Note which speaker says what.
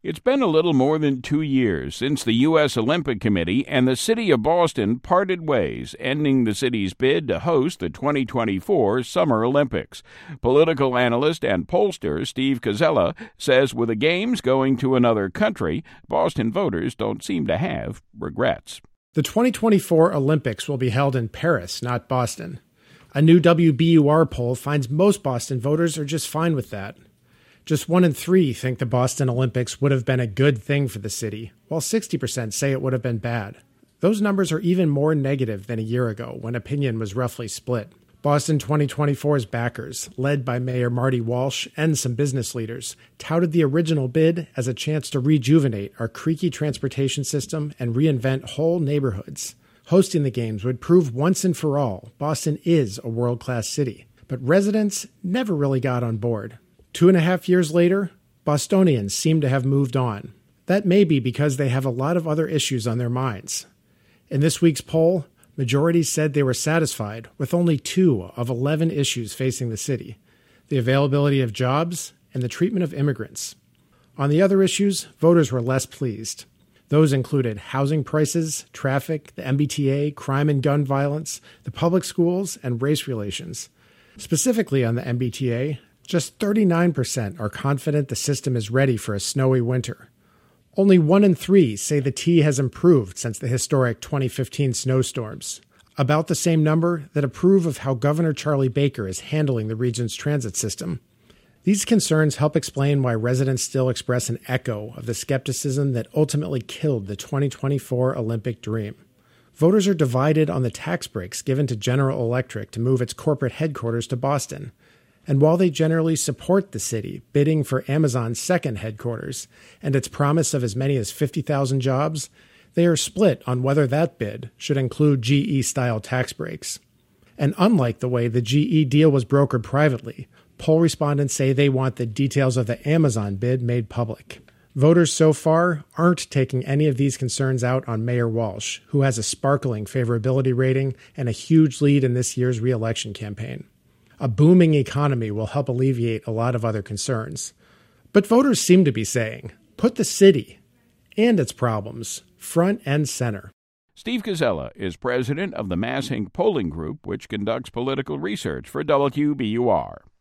Speaker 1: It's been a little more than 2 years since the U.S. Olympic Committee and the city of Boston parted ways, ending the city's bid to host the 2024 Summer Olympics. Political analyst and pollster Steve Koczela says with the Games going to another country, Boston voters don't seem to have regrets.
Speaker 2: The 2024 Olympics will be held in Paris, not Boston. A new WBUR poll finds most Boston voters are just fine with that. Just 1 in 3 think the Boston Olympics would have been a good thing for the city, while 60% say it would have been bad. Those numbers are even more negative than a year ago, when opinion was roughly split. Boston 2024's backers, led by Mayor Marty Walsh and some business leaders, touted the original bid as a chance to rejuvenate our creaky transportation system and reinvent whole neighborhoods. Hosting the Games would prove once and for all Boston is a world-class city, but residents never really got on board. 2.5 years later, Bostonians seem to have moved on. That may be because they have a lot of other issues on their minds. In this week's poll, majorities said they were satisfied with only 2 of 11 issues facing the city: the availability of jobs and the treatment of immigrants. On the other issues, voters were less pleased. Those included housing prices, traffic, the MBTA, crime and gun violence, the public schools, and race relations. Specifically on the MBTA, just 39% are confident the system is ready for a snowy winter. Only 1 in 3 say the T has improved since the historic 2015 snowstorms, about the same number that approve of how Governor Charlie Baker is handling the region's transit system. These concerns help explain why residents still express an echo of the skepticism that ultimately killed the 2024 Olympic dream. Voters are divided on the tax breaks given to General Electric to move its corporate headquarters to Boston. And while they generally support the city bidding for Amazon's second headquarters and its promise of as many as 50,000 jobs, they are split on whether that bid should include GE-style tax breaks. And unlike the way the GE deal was brokered privately, poll respondents say they want the details of the Amazon bid made public. Voters so far aren't taking any of these concerns out on Mayor Walsh, who has a sparkling favorability rating and a huge lead in this year's re-election campaign. A booming economy will help alleviate a lot of other concerns. But voters seem to be saying, put the city and its problems front and center.
Speaker 1: Steve Koczela is president of the MassInc polling group, which conducts political research for WBUR.